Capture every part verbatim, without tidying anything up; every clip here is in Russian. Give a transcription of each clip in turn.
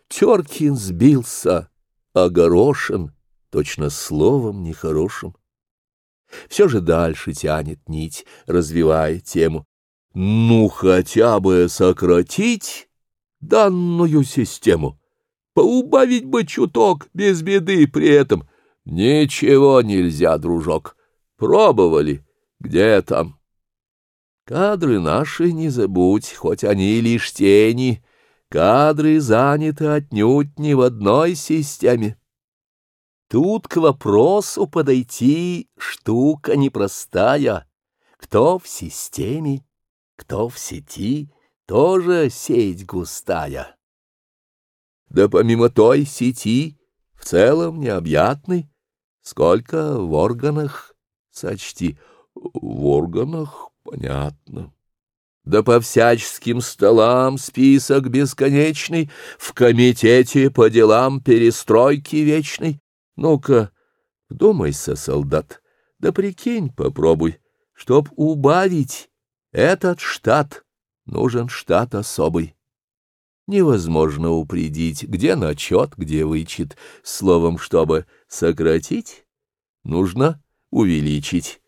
Теркин сбился, огорошен, точно словом нехорошим. Все же дальше тянет нить, развивая тему. Ну, хотя бы сократить данную систему, поубавить бы чуток, без беды при этом. Ничего нельзя, дружок, пробовали, где там? Кадры наши не забудь, хоть они лишь тени, кадры заняты отнюдь не в одной системе. Тут к вопросу подойти штука непростая. Кто в системе, кто в сети, тоже сеть густая. Да помимо той сети, в целом необъятной, сколько в органах, сочти, в органах понятно. Да по всяческим столам список бесконечный, в комитете по делам перестройки вечной. Ну-ка, вдумайся, солдат, да прикинь, попробуй, чтоб убавить этот штат, нужен штат особый. Невозможно упредить, где начет, где вычет. Словом, чтобы сократить, нужно увеличить.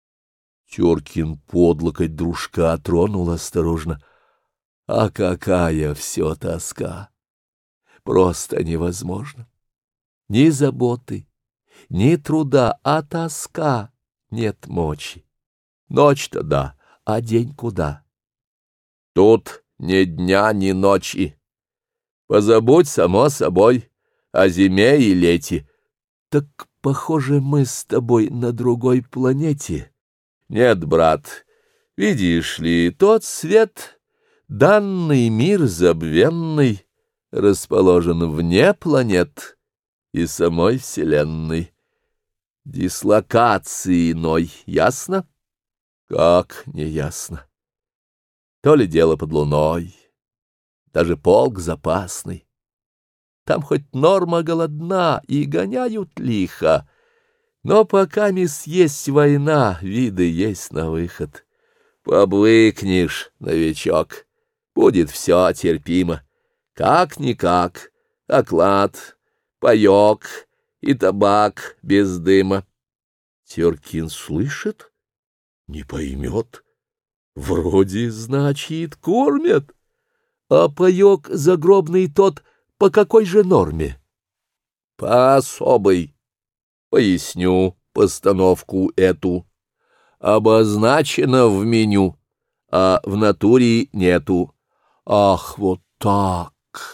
Теркин под локоть дружка тронул осторожно. А какая все тоска! Просто невозможно. Ни заботы, ни труда, а тоска, нет мочи. Ночь-то да, а день куда? Тут ни дня, ни ночи. Позабудь, само собой, о зиме и лете. Так, похоже, мы с тобой на другой планете. Нет, брат, видишь ли, тот свет, данный мир забвенный, расположен вне планет и самой Вселенной. Дислокации иной, ясно? Как не ясно? То ли дело под луной, даже полк запасный. Там хоть норма голодна и гоняют лихо, но пока мисс есть война, виды есть на выход. Побвыкнешь, новичок, будет все терпимо. Как-никак, оклад, паёк и табак без дыма. Теркин слышит, не поймет. Вроде, значит, кормят. А паёк загробный тот по какой же норме? По особой. Поясню постановку эту. Обозначено в меню, а в натуре нету. Ах, вот так!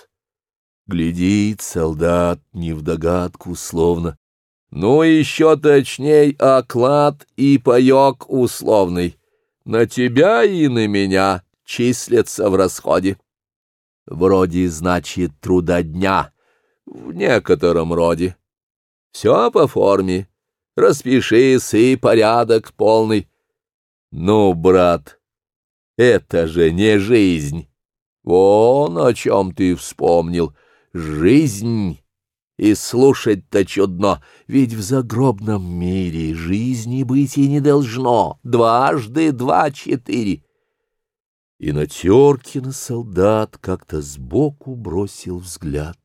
Глядит солдат невдогадку словно. Ну, еще точней, оклад и паёк условный. На тебя и на меня числятся в расходе. Вроде, значит, труда дня, в некотором роде. Все по форме, распишись и порядок полный. Ну, брат, это же не жизнь. Вон о чем ты вспомнил. Жизнь. И слушать-то чудно, ведь в загробном мире жизни быть и не должно. Дважды два — четыре. И на Теркина солдат как-то сбоку бросил взгляд.